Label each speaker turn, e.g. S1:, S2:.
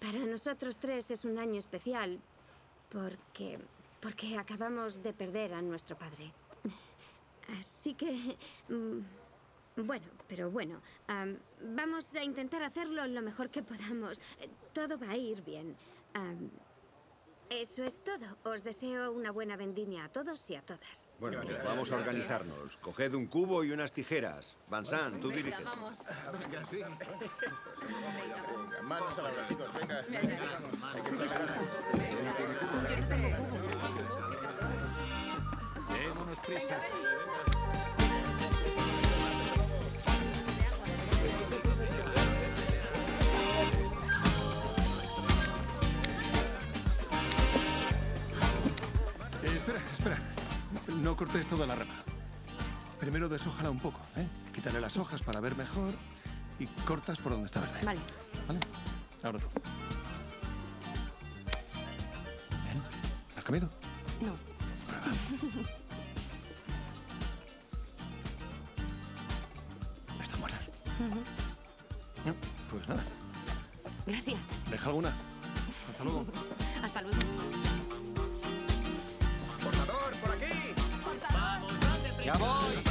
S1: Para nosotros tres es un año especial porque acabamos de perder a nuestro padre. Así que... bueno, vamos a intentar hacerlo lo mejor que podamos. Todo va a ir bien. Eso es todo. Os deseo una buena vendimia a todos y a todas.
S2: Bueno, vamos a organizarnos. Coged un cubo y unas tijeras. Vincent, tú diriges.
S3: Vamos.
S4: Venga, sí. Venga, manos a la obra, chicos, venga.
S5: Démonos prisa.
S4: Espera. No cortes toda la rama. Primero deshójala un poco, ¿eh? Quítale las hojas para ver mejor y cortas por donde está verde.
S1: Vale.
S4: ¿Vale? Ahora tú. Bien. ¿Has comido?
S1: No.
S4: Prueba. Están buenas. No, pues nada.
S1: Gracias.
S4: Deja alguna. Hasta luego.
S1: Hasta luego.
S2: ¡Portador, por aquí!
S3: ¡Vamos, date prisa!
S2: ¡Ya voy!